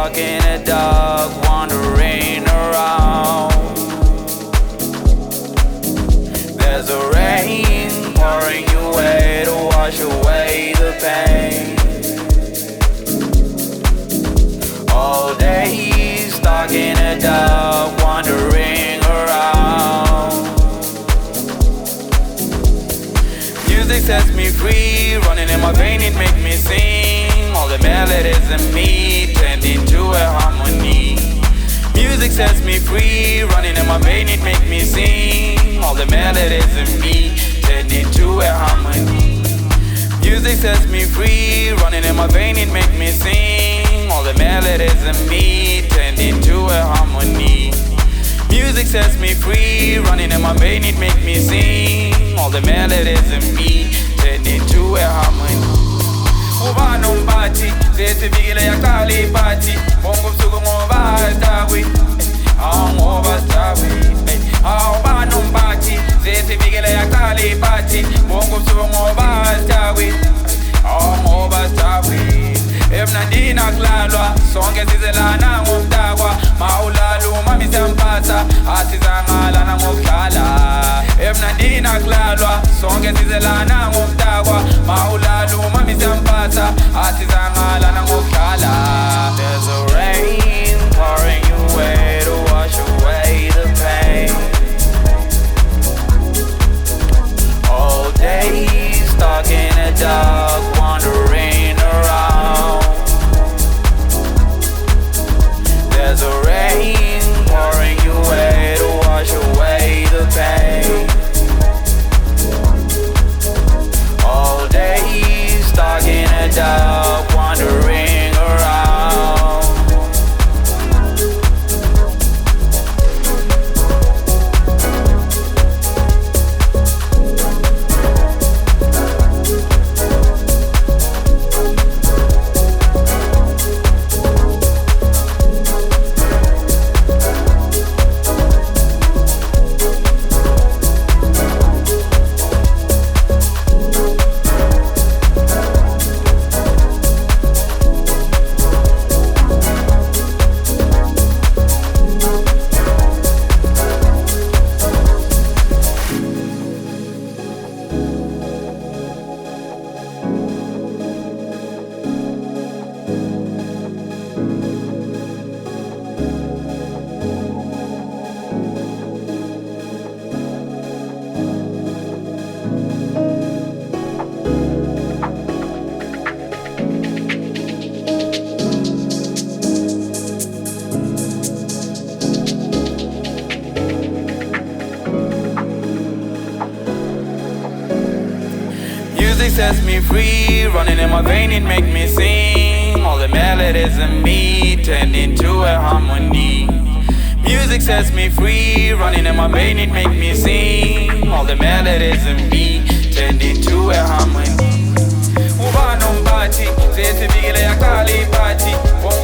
stuck in the dark, wandering around. There's a rain pouring your way to wash away the pain. All day stuck in the dark, wandering around. Music sets me free, running in my vein, it make me sing. All the melodies in me turned into a harmony. Music sets me free, running in my vein, it make me sing. All the melodies in me turned into a harmony. Music sets me free, running in my vein, it make me sing. All the melodies in me turned into a harmony. Music sets me free, running in my vein, it make me sing. All the melodies in me turned into a harmony. Uba nombati, zeti vigile ya kali pati. Bongo sugo ngoba stawi, ngoba stawi. Uba nombati, zeti vigile ya kali pati. Bongo sugo ngoba stawi, ngoba stawi. Emnandina kulalwa, sonke sizelana ngomdakwa. Maulalu mami sempasa, asizangalana ngokudlala. Emnandina kulalwa, sonke sizelana ngomdakwa. Maulalu mami sempasa, asizangalana ngokudlala. There's a rain pouring your way to wash away the pain. All day stuck in the dark, wandering around. There's a rain pouring your way to wash away the pain. All day stuck in the dark, wandering around. Music sets me free, running in my vein, it make me sing. All the melodies in me turned into a harmony. Music sets me free, running in my vein, it make me sing. All the melodies in me turned into a harmony. Uba nombati, zeti vigile ya kali pati.